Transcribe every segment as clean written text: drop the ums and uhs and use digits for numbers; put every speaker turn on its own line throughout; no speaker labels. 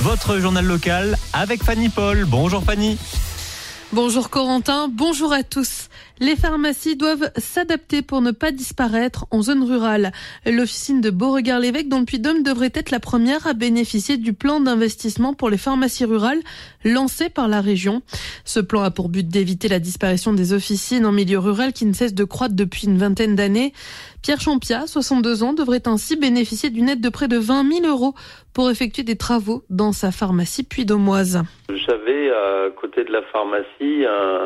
votre journal local avec Fanny Paul. Bonjour Fanny.
Bonjour Corentin, bonjour à tous. Les pharmacies doivent s'adapter pour ne pas disparaître en zone rurale. L'officine de Beauregard-l'Évêque dans le Puy-de-Dôme devrait être la première à bénéficier du plan d'investissement pour les pharmacies rurales lancé par la région. Ce plan a pour but d'éviter la disparition des officines en milieu rural qui ne cesse de croître depuis une vingtaine d'années. Pierre Champia, 62 ans, devrait ainsi bénéficier d'une aide de près de 20 000 € pour effectuer des travaux dans sa pharmacie puy-de-dômoise.
J'avais à côté de la pharmacie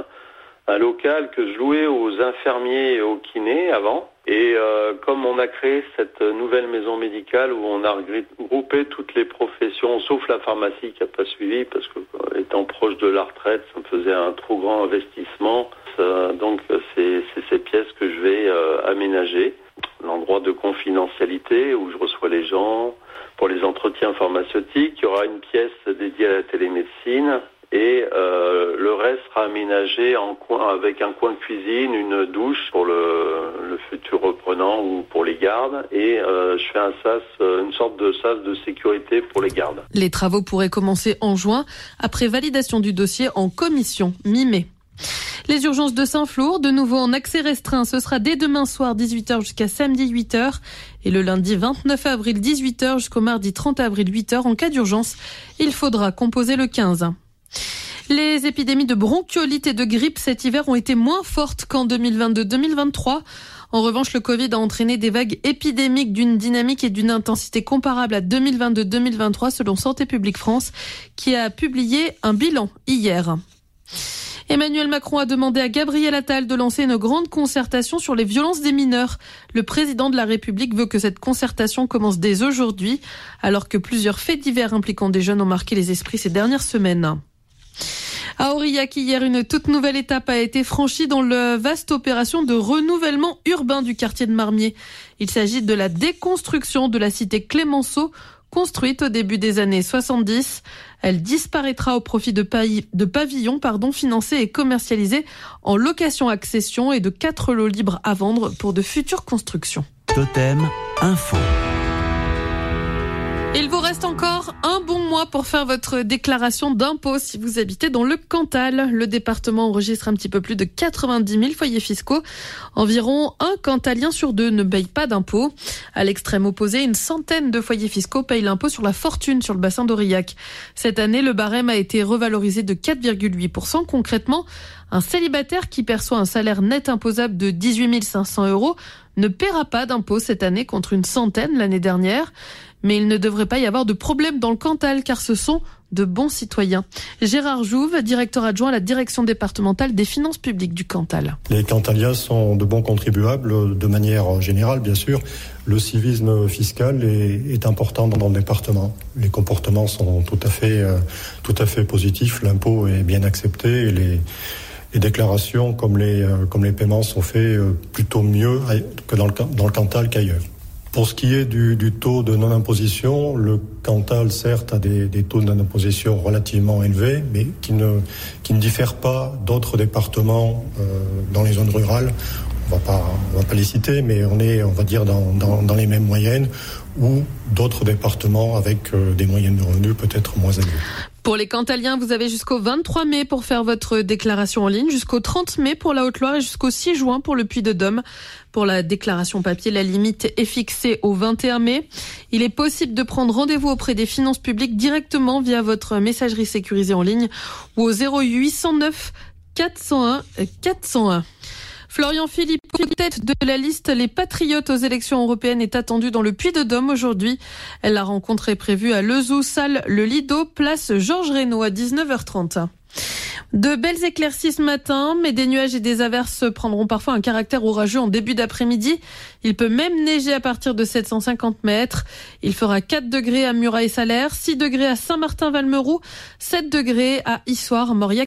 un local que je louais aux infirmiers et aux kinés avant. Et comme on a créé cette nouvelle maison médicale où on a regroupé toutes les professions, sauf la pharmacie qui n'a pas suivi, parce que étant proche de la retraite, ça me faisait un trop grand investissement. Donc c'est ces pièces que je vais aménager. L'endroit de confidentialité où je reçois les gens pour les entretiens pharmaceutiques. Il y aura une pièce dédiée à la télémédecine et le reste sera aménagé en coin avec un coin de cuisine, une douche pour le futur reprenant ou pour les gardes et je fais un sas, une sorte de sas de sécurité pour les gardes.
Les travaux pourraient commencer en juin après validation du dossier en commission mi-mai. Les urgences de Saint-Flour, de nouveau en accès restreint, ce sera dès demain soir 18h jusqu'à samedi 8h et le lundi 29 avril 18h jusqu'au mardi 30 avril 8h. En cas d'urgence, il faudra composer le 15. Les épidémies de bronchiolite et de grippe cet hiver ont été moins fortes qu'en 2022-2023. En revanche, le Covid a entraîné des vagues épidémiques d'une dynamique et d'une intensité comparable à 2022-2023 selon Santé publique France qui a publié un bilan hier. Emmanuel Macron a demandé à Gabriel Attal de lancer une grande concertation sur les violences des mineurs. Le président de la République veut que cette concertation commence dès aujourd'hui, alors que plusieurs faits divers impliquant des jeunes ont marqué les esprits ces dernières semaines. À Aurillac, hier, une toute nouvelle étape a été franchie dans la vaste opération de renouvellement urbain du quartier de Marmier. Il s'agit de la déconstruction de la cité Clémenceau, construite au début des années 70. Elle disparaîtra au profit de pavillons financés et commercialisés en location-accession et de 4 lots libres à vendre pour de futures constructions.
Totem Info.
Il vous reste encore un bon mois pour faire votre déclaration d'impôt si vous habitez dans le Cantal. Le département enregistre un petit peu plus de 90 000 foyers fiscaux. Environ un Cantalien sur 2 ne paye pas d'impôt. À l'extrême opposé, une centaine de foyers fiscaux payent l'impôt sur la fortune sur le bassin d'Aurillac. Cette année, le barème a été revalorisé de 4,8%. Concrètement, un célibataire qui perçoit un salaire net imposable de 18 500 € ne paiera pas d'impôt cette année contre une centaine l'année dernière. Mais il ne devrait pas y avoir de problème dans le Cantal car ce sont de bons citoyens. Gérard Jouve, directeur adjoint à la direction départementale des finances publiques du Cantal.
Les Cantaliens sont de bons contribuables de manière générale, bien sûr. Le civisme fiscal est important dans le département. Les comportements sont tout à fait positifs. L'impôt est bien accepté et les déclarations comme les paiements sont faits plutôt mieux que dans le Cantal qu'ailleurs. Pour ce qui est du taux de non-imposition, le Cantal, certes, a des taux de non-imposition relativement élevés, mais qui ne diffèrent pas d'autres départements dans les zones rurales. On va pas les citer, mais on va dire, dans les mêmes moyennes, ou d'autres départements avec des moyennes de revenus peut-être moins élevées.
Pour les Cantaliens, vous avez jusqu'au 23 mai pour faire votre déclaration en ligne, jusqu'au 30 mai pour la Haute-Loire et jusqu'au 6 juin pour le Puy-de-Dôme. Pour la déclaration papier, la limite est fixée au 21 mai. Il est possible de prendre rendez-vous auprès des finances publiques directement via votre messagerie sécurisée en ligne ou au 0809 401 401. Florian Philippot, tête de la liste Les Patriotes aux élections européennes, est attendu dans le Puy-de-Dôme aujourd'hui. La rencontre est prévue à Lezou, salle Le Lido, place Georges Reynaud à 19h30. De belles éclaircies ce matin, mais des nuages et des averses prendront parfois un caractère orageux en début d'après-midi. Il peut même neiger à partir de 750 mètres. Il fera 4 degrés à Murat-et-Salaire, 6 degrés à Saint-Martin-Valmeroux, 7 degrés à Issoire, Mauriac.